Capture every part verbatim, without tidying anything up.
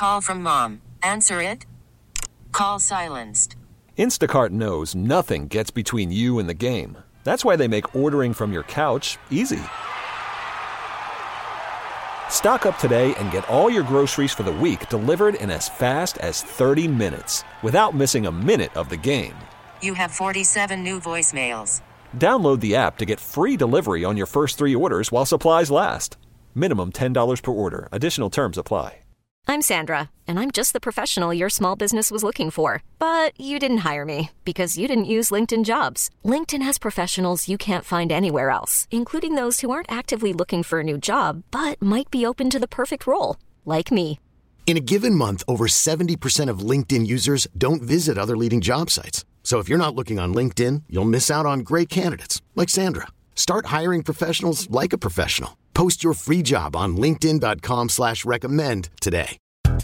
Call from mom. Answer it. Call silenced. Instacart knows nothing gets between you and the game. That's why they make ordering from your couch easy. Stock up today and get all your groceries for the week delivered in as fast as thirty minutes without missing a minute of the game. You have forty-seven new voicemails. Download the app to get free delivery on your first three orders while supplies last. Minimum ten dollars per order. Additional terms apply. I'm Sandra, and I'm just the professional your small business was looking for. But you didn't hire me because you didn't use LinkedIn Jobs. LinkedIn has professionals you can't find anywhere else, including those who aren't actively looking for a new job, but might be open to the perfect role, like me. In a given month, over seventy percent of LinkedIn users don't visit other leading job sites. So if you're not looking on LinkedIn, you'll miss out on great candidates like Sandra. Start hiring professionals like a professional. Post your free job on linkedin.com slash recommend today.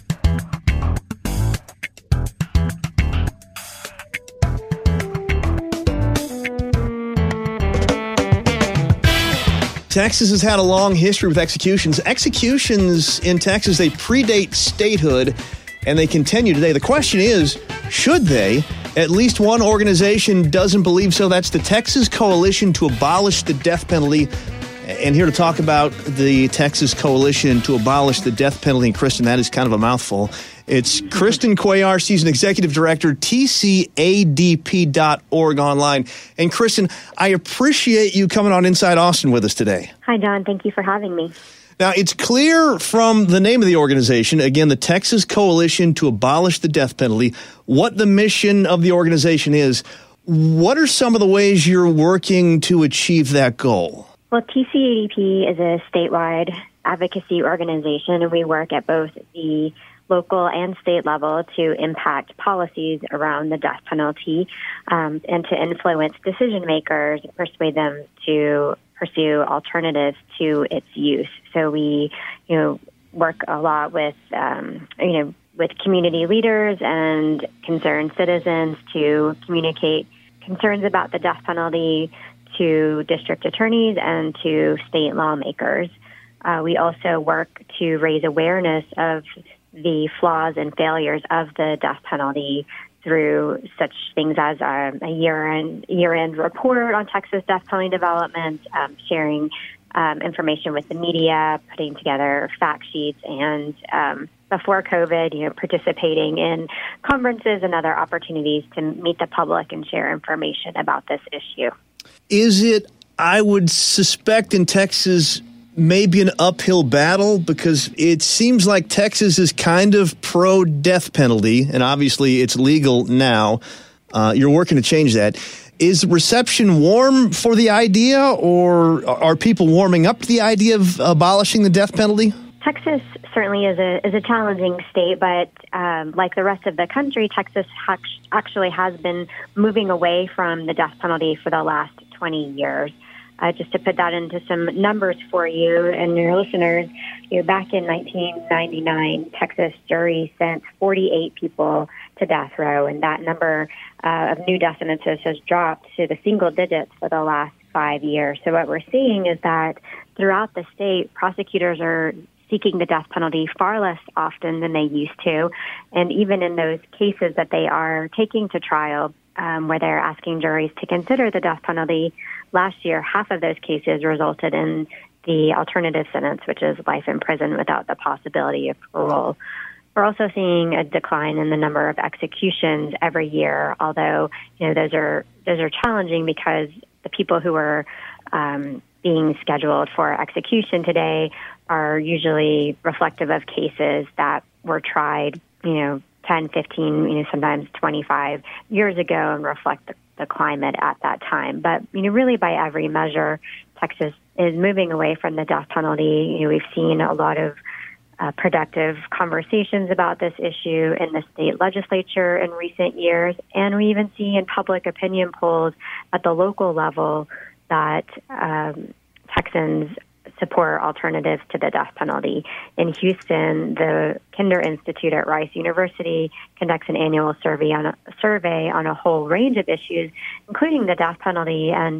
Texas has had a long history with executions. Executions in Texas, they predate statehood, and they continue today. The question is, should they? At least one organization doesn't believe so. That's the Texas Coalition to Abolish the Death Penalty. And here to talk about the Texas Coalition to Abolish the Death Penalty, and Kristen, that is kind of a mouthful. It's Kristen Cuellar. She's an executive director, T C A D P dot org online. And Kristen, I appreciate you coming on Inside Austin with us today. Hi, John. Thank you for having me. Now, it's clear from the name of the organization, again, the Texas Coalition to Abolish the Death Penalty, what the mission of the organization is. What are some of the ways you're working to achieve that goal? Well, T C A D P is a statewide advocacy organization, and we work at both the local and state level to impact policies around the death penalty um, and to influence decision makers, persuade them to pursue alternatives to its use. So we, you know, work a lot with, um, you know, with community leaders and concerned citizens to communicate concerns about the death penalty to district attorneys and to state lawmakers. Uh, we also work to raise awareness of the flaws and failures of the death penalty through such things as um, a year-end, year-end report on Texas death penalty development, um, sharing um, information with the media, putting together fact sheets, and um, before COVID, you know, participating in conferences and other opportunities to meet the public and share information about this issue. Is it, I would suspect in Texas, maybe an uphill battle, because it seems like Texas is kind of pro-death penalty, and obviously it's legal now. Uh, you're working to change that. Is reception warm for the idea, or are people warming up to the idea of abolishing the death penalty? Texas certainly is a is a challenging state, but um, like the rest of the country, Texas ha- actually has been moving away from the death penalty for the last twenty years. Uh, just to put that into some numbers for you and your listeners, you know, back in nineteen ninety-nine, Texas jury sent forty-eight people to death row, and that number uh, of new death sentences has dropped to the single digits for the last five years. So what we're seeing is that throughout the state, prosecutors are seeking the death penalty far less often than they used to, and even in those cases that they are taking to trial, um, where they're asking juries to consider the death penalty, last year, half of those cases resulted in the alternative sentence, which is life in prison without the possibility of parole. We're also seeing a decline in the number of executions every year, although, you know, those are those are challenging because the people who are um, being scheduled for execution today are usually reflective of cases that were tried, you know, ten, fifteen, you know, sometimes twenty-five years ago, and reflect the, the climate at that time. But, you know, really by every measure, Texas is moving away from the death penalty. You know, we've seen a lot of uh, productive conversations about this issue in the state legislature in recent years, and we even see in public opinion polls at the local level that um, Texans support alternatives to the death penalty. In Houston, the Kinder Institute at Rice University conducts an annual survey on a survey on a whole range of issues, including the death penalty, and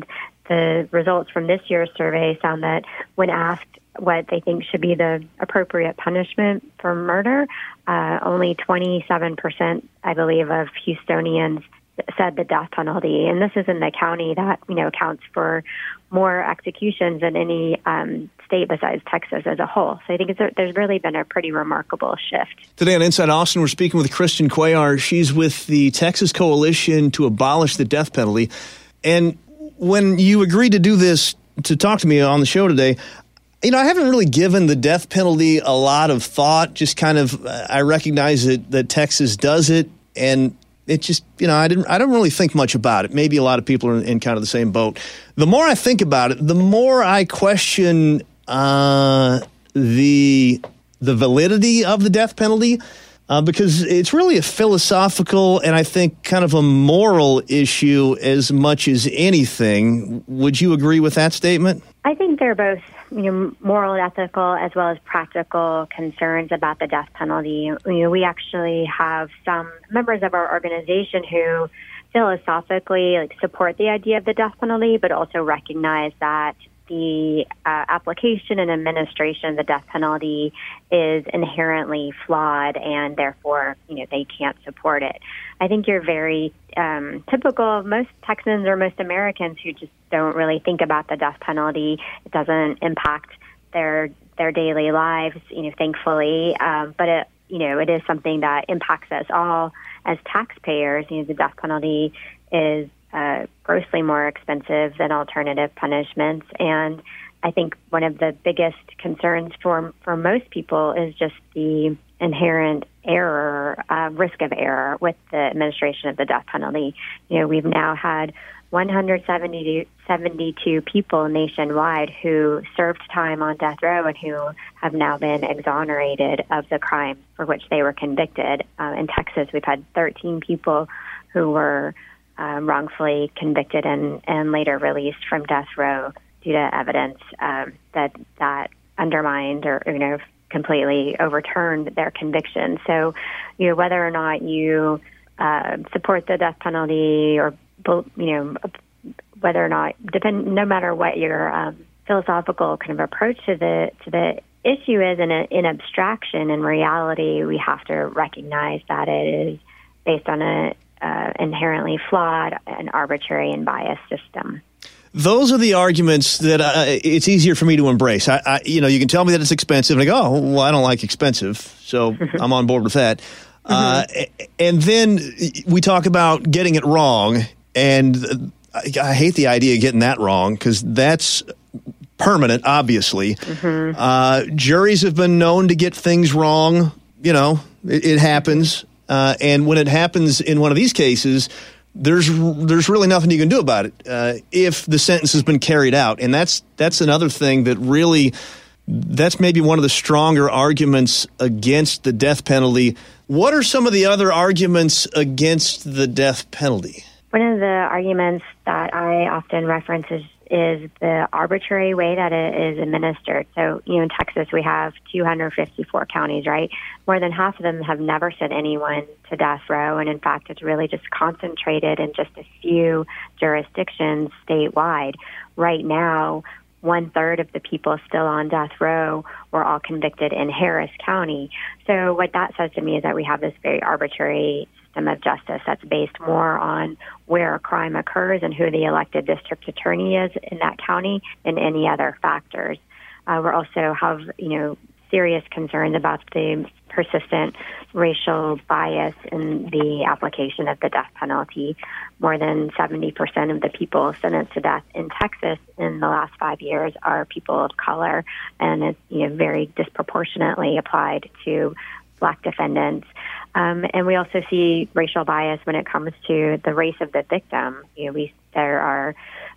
the results from this year's survey found that when asked what they think should be the appropriate punishment for murder, uh, only twenty-seven percent, I believe, of Houstonians said the death penalty. And this is in the county that, you know, accounts for more executions than any um, state besides Texas as a whole. So I think it's a, there's really been a pretty remarkable shift. Today on Inside Austin, we're speaking with Kristen Cuellar. She's with the Texas Coalition to Abolish the Death Penalty. And when you agreed to do this, to talk to me on the show today, you know, I haven't really given the death penalty a lot of thought. Just kind of, uh, I recognize that, that Texas does it, and it just, you know, I didn't, I don't really think much about it. Maybe a lot of people are in, in kind of the same boat. The more I think about it, the more I question uh, the the validity of the death penalty, uh, because it's really a philosophical and I think kind of a moral issue as much as anything. Would you agree with that statement? I think they're both, you know, moral and ethical as well as practical concerns about the death penalty. You know, we actually have some members of our organization who philosophically like support the idea of the death penalty, but also recognize that the uh, application and administration of the death penalty is inherently flawed, and therefore, you know, they can't support it. I think you're very um, typical of most Texans or most Americans who just don't really think about the death penalty. It doesn't impact their their daily lives, you know, thankfully. Um, but it, you know, it is something that impacts us all as taxpayers. You know, the death penalty is uh, grossly more expensive than alternative punishments, and I think one of the biggest concerns for for most people is just the inherent error, uh, risk of error with the administration of the death penalty. You know, we've now had one hundred seventy-two people nationwide who served time on death row and who have now been exonerated of the crime for which they were convicted. Uh, in Texas, we've had thirteen people who were um, wrongfully convicted and, and later released from death row due to evidence um, that that undermined or, you know, completely overturned their conviction. So, you know, whether or not you uh, support the death penalty or, you know, whether or not, depend, no matter what your um, philosophical kind of approach to the to the issue is, in, a, in abstraction, in reality, we have to recognize that it is based on a uh, inherently flawed and arbitrary and biased system. Those are the arguments that uh, it's easier for me to embrace. I, I, you know, you can tell me that it's expensive, and I go, oh, well, I don't like expensive, so I'm on board with that. Mm-hmm. Uh, and then we talk about getting it wrong, and I, I hate the idea of getting that wrong because that's permanent, obviously. Mm-hmm. Uh, juries have been known to get things wrong. You know, it, it happens. Uh, and when it happens in one of these cases, there's there's really nothing you can do about it uh, if the sentence has been carried out. And that's that's another thing that really, that's maybe one of the stronger arguments against the death penalty. What are some of the other arguments against the death penalty? One of the arguments that I often reference is, is the arbitrary way that it is administered. So, you know, in Texas, we have two hundred fifty-four counties, right? More than half of them have never sent anyone to death row. And in fact, it's really just concentrated in just a few jurisdictions statewide. Right now, one third of the people still on death row were all convicted in Harris County. So what that says to me is that we have this very arbitrary system of justice that's based more on where a crime occurs and who the elected district attorney is in that county than any other factors. Uh, we also have, you know, serious concerns about the persistent racial bias in the application of the death penalty. More than seventy percent of the people sentenced to death in Texas in the last five years are people of color, and it's, you know, very disproportionately applied to Black defendants. Um, and we also see racial bias when it comes to the race of the victim. You know, we there are,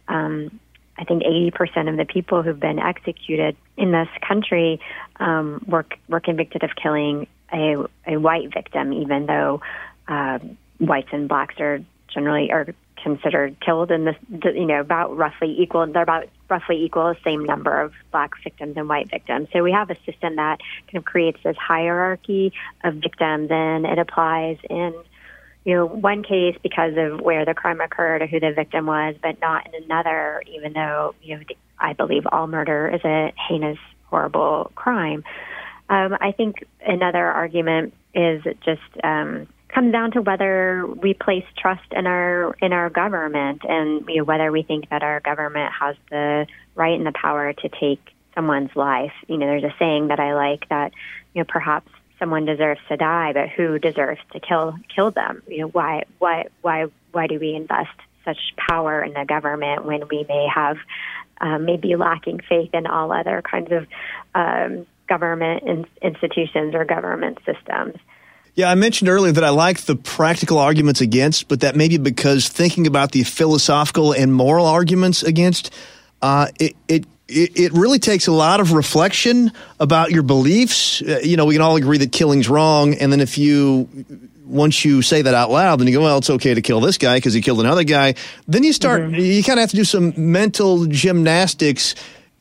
um, I think, eighty percent of the people who've been executed in this country um, were were convicted of killing a a white victim, even though uh, whites and blacks are generally are considered killed in this, you know, about roughly equal. They're about roughly equal, the same number of Black victims and white victims. So we have a system that kind of creates this hierarchy of victims, and it applies in, you know, one case because of where the crime occurred or who the victim was, but not in another, even though, you know, I believe all murder is a heinous, horrible crime. Um, I think another argument is just um, comes down to whether we place trust in our in our government, and you know, whether we think that our government has the right and the power to take someone's life. You know, there's a saying that I like that, you know, perhaps someone deserves to die, but who deserves to kill kill them? You know, why why why why do we invest such power in the government when we may have um, maybe lacking faith in all other kinds of um, government in- institutions or government systems? Yeah, I mentioned earlier that I like the practical arguments against, but that may be because thinking about the philosophical and moral arguments against, uh, it, it it really takes a lot of reflection about your beliefs. Uh, you know, we can all agree that killing's wrong, and then if you, once you say that out loud, then you go, well, it's okay to kill this guy because he killed another guy. Then you start, mm-hmm. you kind of have to do some mental gymnastics,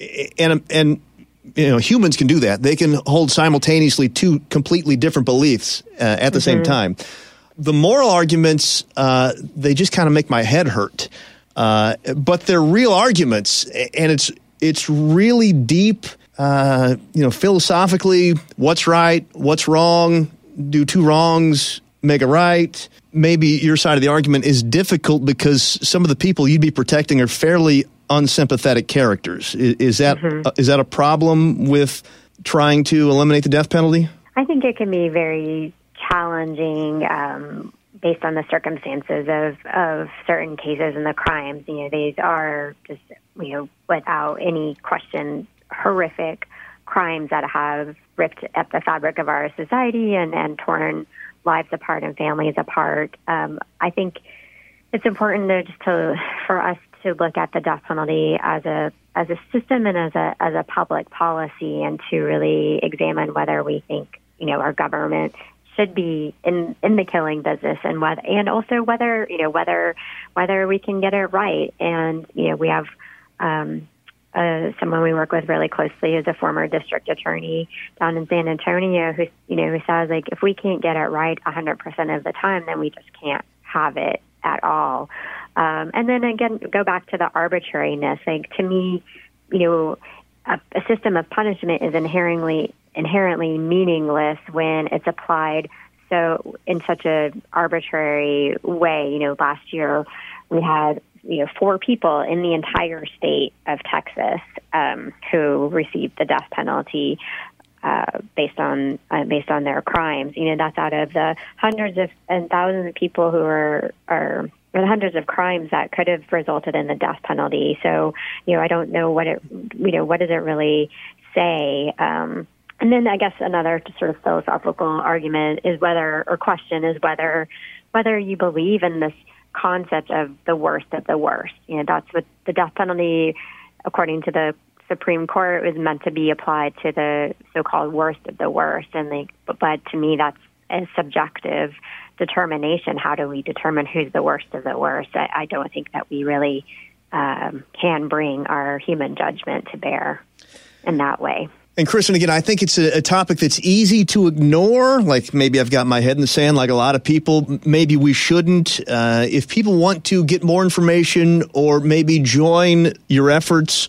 and and you know, humans can do that. They can hold simultaneously two completely different beliefs uh, at the mm-hmm. same time. The moral arguments, uh, they just kind of make my head hurt. Uh, but they're real arguments, and it's it's really deep, uh, you know, philosophically, what's right, what's wrong, do two wrongs make a right. Maybe your side of the argument is difficult because some of the people you'd be protecting are fairly unsympathetic characters. Is, is that mm-hmm. uh, is that a problem with trying to eliminate the death penalty? I think it can be very challenging um, based on the circumstances of, of certain cases and the crimes. You know, these are just, you know, without any question, horrific crimes that have ripped at the fabric of our society and, and torn lives apart and families apart. Um, I think it's important to, just to for us to look at the death penalty as a as a system and as a as a public policy, and to really examine whether we think, you know, our government should be in, in the killing business, and whether and also whether you know whether whether we can get it right. And you know, we have um, uh, someone we work with really closely is a former district attorney down in San Antonio who you know who says, like, if we can't get it right one hundred percent of the time, then we just can't have it at all. Um, and then again, go back to the arbitrariness. Like, to me, you know, a, a system of punishment is inherently inherently meaningless when it's applied so in such a arbitrary way. You know, last year we had you know four people in the entire state of Texas um, who received the death penalty uh, based on uh, based on their crimes. You know, that's out of the hundreds of and thousands of people who are are. or the hundreds of crimes that could have resulted in the death penalty. So, you know, I don't know what it, you know, what does it really say? Um, and then I guess another sort of philosophical argument is whether, or question is whether, whether you believe in this concept of the worst of the worst. You know, that's what the death penalty, according to the Supreme Court, was meant to be applied to the so-called worst of the worst. And they, but to me, that's a subjective determination. How do we determine who's the worst of the worst? I, I don't think that we really um, can bring our human judgment to bear in that way. And Kristen, again, I think it's a, a topic that's easy to ignore. Like, maybe I've got my head in the sand like a lot of people. Maybe we shouldn't. Uh, if people want to get more information, or maybe join your efforts,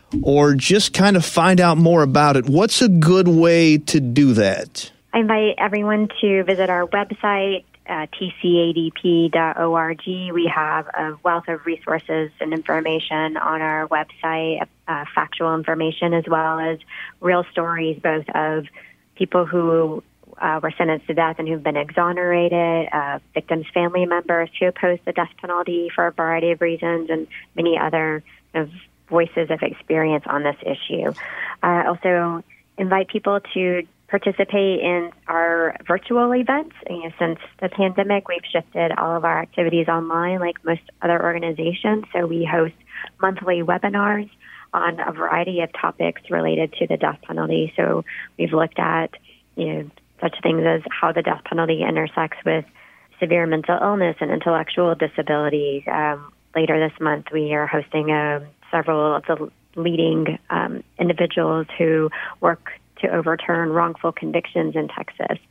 or just kind of find out more about it, what's a good way to do that? I invite everyone to visit our website, uh, T C A D P dot org. We have a wealth of resources and information on our website, uh, factual information, as well as real stories, both of people who uh, were sentenced to death and who've been exonerated, uh, victims' family members who opposed the death penalty for a variety of reasons, and many other kind of voices of experience on this issue. I uh, also invite people to participate in our virtual events. You know, since the pandemic, we've shifted all of our activities online, like most other organizations. So we host monthly webinars on a variety of topics related to the death penalty. So we've looked at, you know, such things as how the death penalty intersects with severe mental illness and intellectual disabilities. Um, later this month, we are hosting uh, several of the leading um, individuals who work to overturn wrongful convictions in Texas.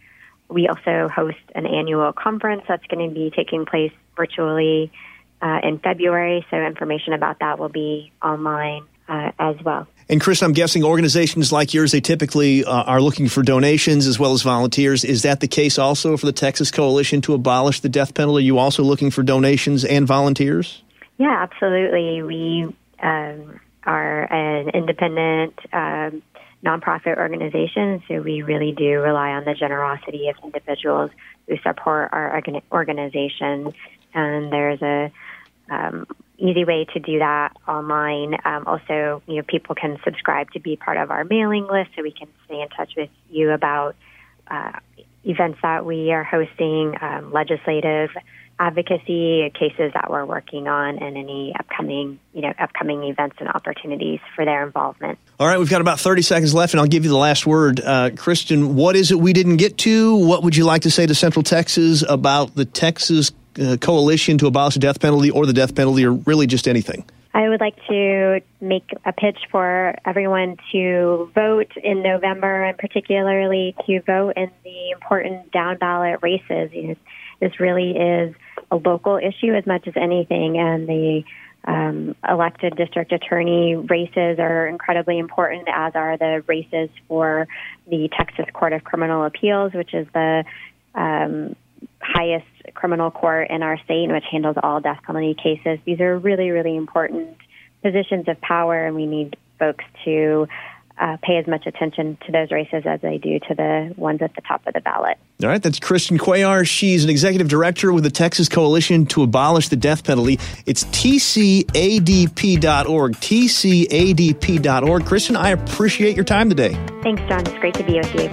we also host an annual conference that's going to be taking place virtually uh, in February. So information about that will be online uh, as well. And Kristen, I'm guessing organizations like yours, they typically uh, are looking for donations as well as volunteers. Is that the case also for the Texas Coalition to Abolish the Death Penalty? Are you also looking for donations and volunteers? Yeah, absolutely. We um, are an independent um, nonprofit organization, so we really do rely on the generosity of individuals who support our organ- organization. And there's a um, easy way to do that online. Um, also, you know, people can subscribe to be part of our mailing list, so we can stay in touch with you about uh, events that we are hosting, um, legislative advocacy, cases that we're working on, and any upcoming, you know, upcoming events and opportunities for their involvement. All right, we've got about thirty seconds left, and I'll give you the last word. Uh, Kristen, what is it we didn't get to? What would you like to say to Central Texas about the Texas uh, Coalition to Abolish the Death Penalty, or the death penalty, or really just anything? I would like to make a pitch for everyone to vote in November, and particularly to vote in the important down-ballot races. You know, this really is a local issue as much as anything, and the um, elected district attorney races are incredibly important, as are the races for the Texas Court of Criminal Appeals, which is the um, highest criminal court in our state, which handles all death penalty cases. These are really, really important positions of power, and we need folks to uh, pay as much attention to those races as they do to the ones at the top of the ballot. All right, that's Kristen Cuellar. She's an executive director with the Texas Coalition to Abolish the Death Penalty. It's T C A D P dot org, T C A D P dot org. Kristen, I appreciate your time today. Thanks, John. It's great to be with you.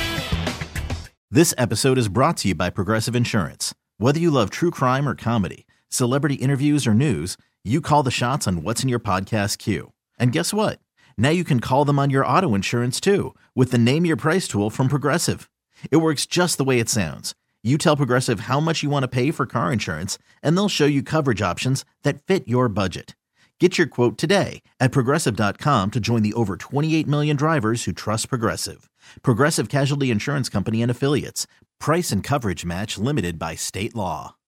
This episode is brought to you by Progressive Insurance. Whether you love true crime or comedy, celebrity interviews or news, you call the shots on what's in your podcast queue. And guess what? Now you can call them on your auto insurance too, with the Name Your Price tool from Progressive. It works just the way it sounds. You tell Progressive how much you want to pay for car insurance, and they'll show you coverage options that fit your budget. Get your quote today at Progressive dot com to join the over twenty-eight million drivers who trust Progressive. Progressive Casualty Insurance Company and Affiliates. Price and coverage match limited by state law.